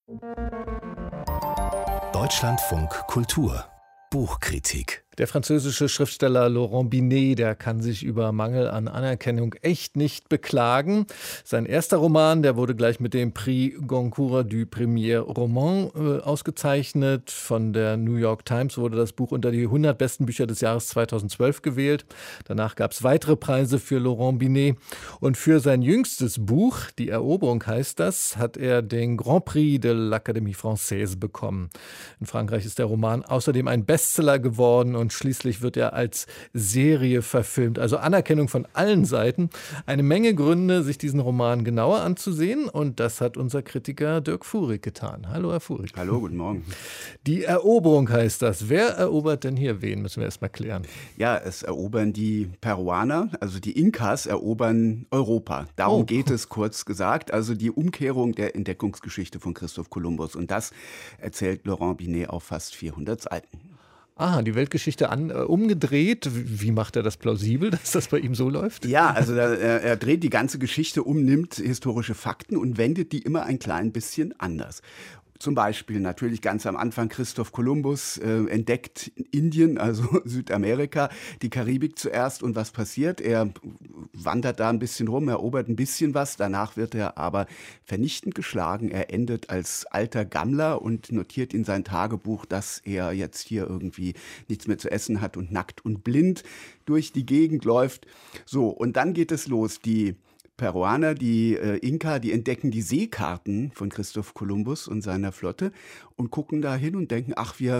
Deutschlandfunk Kultur Buchkritik. Der französische Schriftsteller Laurent Binet, der kann sich über Mangel an Anerkennung echt nicht beklagen. Sein erster Roman, der wurde gleich mit dem Prix Goncourt du Premier Roman ausgezeichnet. Von der New York Times wurde das Buch unter die 100 besten Bücher des Jahres 2012 gewählt. Danach gab es weitere Preise für Laurent Binet. Und für sein jüngstes Buch, Die Eroberung heißt das, hat er den Grand Prix de l'Académie Française bekommen. In Frankreich ist der Roman außerdem ein Bestseller geworden und schließlich wird er als Serie verfilmt. Also Anerkennung von allen Seiten. Eine Menge Gründe, sich diesen Roman genauer anzusehen. Und das hat unser Kritiker Dirk Fuhrig getan. Hallo, Herr Fuhrig. Hallo, guten Morgen. Die Eroberung heißt das. Wer erobert denn hier wen? Müssen wir erst mal klären. Ja, es erobern die Peruaner, also die Inkas erobern Europa. Darum geht es, kurz gesagt. Also die Umkehrung der Entdeckungsgeschichte von Christoph Kolumbus. Und das erzählt Laurent Binet auf fast 400 Seiten. Aha, die Weltgeschichte umgedreht. Wie macht er das plausibel, dass das bei ihm so läuft? Ja, also er dreht die ganze Geschichte um, nimmt historische Fakten und wendet die immer ein klein bisschen anders. Zum Beispiel natürlich ganz am Anfang Christoph Kolumbus entdeckt Indien, also Südamerika, die Karibik zuerst. Und was passiert? Er wandert da ein bisschen rum, erobert ein bisschen was. Danach wird er aber vernichtend geschlagen. Er endet als alter Gammler und notiert in sein Tagebuch, dass er jetzt hier irgendwie nichts mehr zu essen hat und nackt und blind durch die Gegend läuft. So, und dann geht es los. Die Peruaner, die Inka, die entdecken die Seekarten von Christoph Kolumbus und seiner Flotte und gucken da hin und denken, ach, wir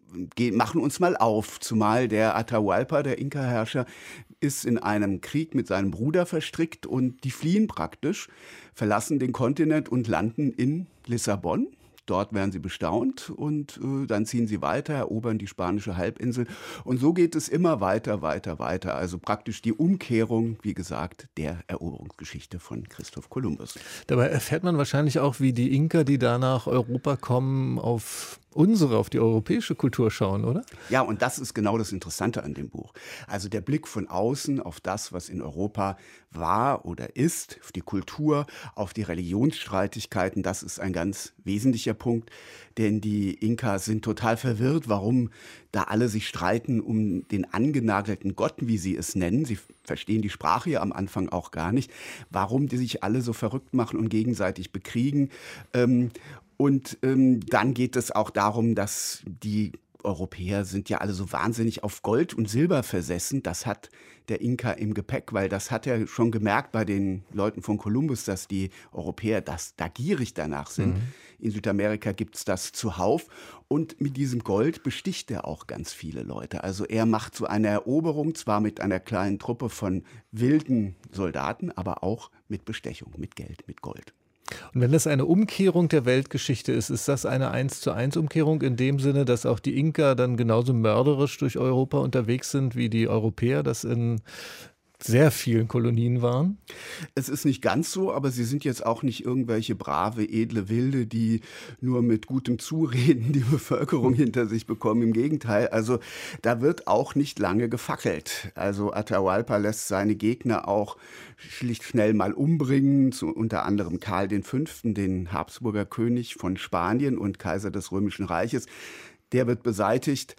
machen uns mal auf. Zumal der Atahualpa, der Inka-Herrscher, ist in einem Krieg mit seinem Bruder verstrickt und die fliehen praktisch, verlassen den Kontinent und landen in Lissabon. Dort werden sie bestaunt und dann ziehen sie weiter, erobern die spanische Halbinsel. Und so geht es immer weiter, weiter, weiter. Also praktisch die Umkehrung, wie gesagt, der Eroberungsgeschichte von Christoph Kolumbus. Dabei erfährt man wahrscheinlich auch, wie die Inka, die da nach Europa kommen, auf die europäische Kultur schauen, oder? Ja, und das ist genau das Interessante an dem Buch. Also der Blick von außen auf das, was in Europa war oder ist, auf die Kultur, auf die Religionsstreitigkeiten, das ist ein ganz wesentlicher Punkt. Denn die Inkas sind total verwirrt, warum da alle sich streiten um den angenagelten Gott, wie sie es nennen. Sie verstehen die Sprache ja am Anfang auch gar nicht. Warum die sich alle so verrückt machen und gegenseitig bekriegen. Und dann geht es auch darum, dass die Europäer sind ja alle so wahnsinnig auf Gold und Silber versessen. Das hat der Inka im Gepäck, weil das hat er schon gemerkt bei den Leuten von Kolumbus, dass die Europäer da gierig danach sind. In Südamerika gibt es das zuhauf. Und mit diesem Gold besticht er auch ganz viele Leute. Also er macht so eine Eroberung, zwar mit einer kleinen Truppe von wilden Soldaten, aber auch mit Bestechung, mit Geld, mit Gold. Und wenn das eine Umkehrung der Weltgeschichte ist das eine 1:1 Umkehrung in dem Sinne, dass auch die Inka dann genauso mörderisch durch Europa unterwegs sind, wie die Europäer das in sehr vielen Kolonien waren? Es ist nicht ganz so, aber sie sind jetzt auch nicht irgendwelche brave, edle Wilde, die nur mit gutem Zureden die Bevölkerung hinter sich bekommen. Im Gegenteil, also da wird auch nicht lange gefackelt. Also Atahualpa lässt seine Gegner auch schlicht schnell mal umbringen, unter anderem Karl V., den Habsburger König von Spanien und Kaiser des Römischen Reiches. Der wird beseitigt.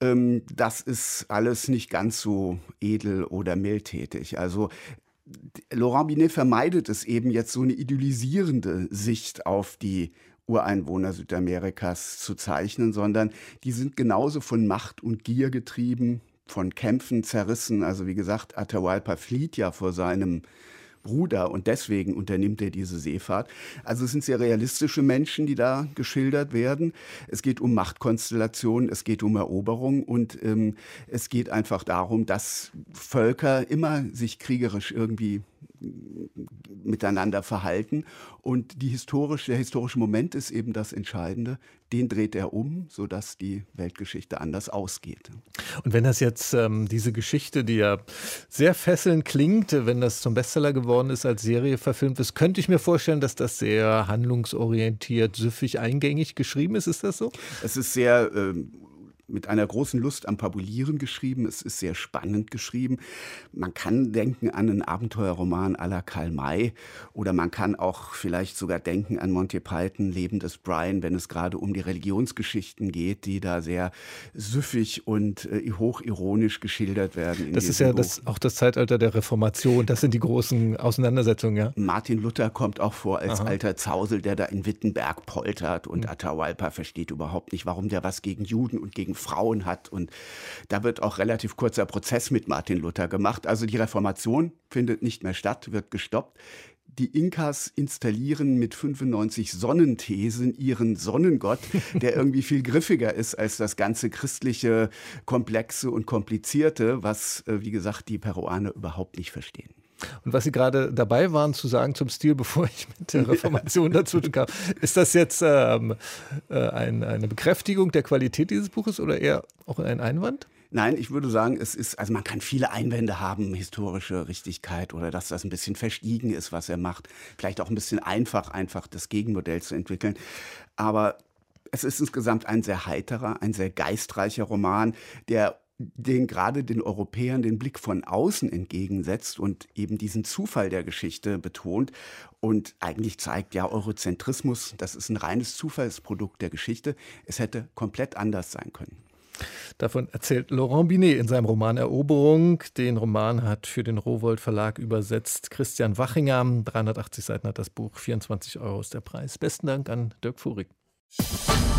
Das ist alles nicht ganz so edel oder mildtätig. Also Laurent Binet vermeidet es eben jetzt, so eine idyllisierende Sicht auf die Ureinwohner Südamerikas zu zeichnen, sondern die sind genauso von Macht und Gier getrieben, von Kämpfen zerrissen. Also wie gesagt, Atahualpa flieht ja vor seinem Bruder und deswegen unternimmt er diese Seefahrt. Also es sind sehr realistische Menschen, die da geschildert werden. Es geht um Machtkonstellationen, es geht um Eroberung und es geht einfach darum, dass Völker immer sich kriegerisch irgendwie miteinander verhalten. Und der historische Moment ist eben das Entscheidende. Den dreht er um, sodass die Weltgeschichte anders ausgeht. Und wenn das jetzt diese Geschichte, die ja sehr fesselnd klingt, wenn das zum Bestseller geworden ist, als Serie verfilmt ist, könnte ich mir vorstellen, dass das sehr handlungsorientiert, süffig, eingängig geschrieben ist. Ist das so? Es ist sehr mit einer großen Lust am Fabulieren geschrieben. Es ist sehr spannend geschrieben. Man kann denken an einen Abenteuerroman à la Karl May oder man kann auch vielleicht sogar denken an Monty Python, Leben des Brian, wenn es gerade um die Religionsgeschichten geht, die da sehr süffig und hochironisch geschildert werden. Das ist ja auch das Zeitalter der Reformation. Das sind die großen Auseinandersetzungen, ja. Martin Luther kommt auch vor als alter Zausel, der da in Wittenberg poltert und Atahualpa versteht überhaupt nicht, warum der was gegen Juden und gegen Frauen hat. Und da wird auch relativ kurzer Prozess mit Martin Luther gemacht. Also die Reformation findet nicht mehr statt, wird gestoppt. Die Inkas installieren mit 95 Sonnenthesen ihren Sonnengott, der irgendwie viel griffiger ist als das ganze christliche, komplexe und komplizierte, was, wie gesagt, die Peruaner überhaupt nicht verstehen. Und was Sie gerade dabei waren zu sagen zum Stil, bevor ich mit der Reformation dazu kam, ist das jetzt eine Bekräftigung der Qualität dieses Buches oder eher auch ein Einwand? Nein, ich würde sagen, also man kann viele Einwände haben, historische Richtigkeit oder dass das ein bisschen verstiegen ist, was er macht. Vielleicht auch ein bisschen einfach das Gegenmodell zu entwickeln. Aber es ist insgesamt ein sehr heiterer, ein sehr geistreicher Roman, der gerade den Europäern den Blick von außen entgegensetzt und eben diesen Zufall der Geschichte betont und eigentlich zeigt, ja, Eurozentrismus, das ist ein reines Zufallsprodukt der Geschichte. Es hätte komplett anders sein können. Davon erzählt Laurent Binet in seinem Roman Eroberung. Den Roman hat für den Rowohlt Verlag übersetzt Christian Wachinger. 380 Seiten hat das Buch, 24 € ist der Preis. Besten Dank an Dirk Fuhrig.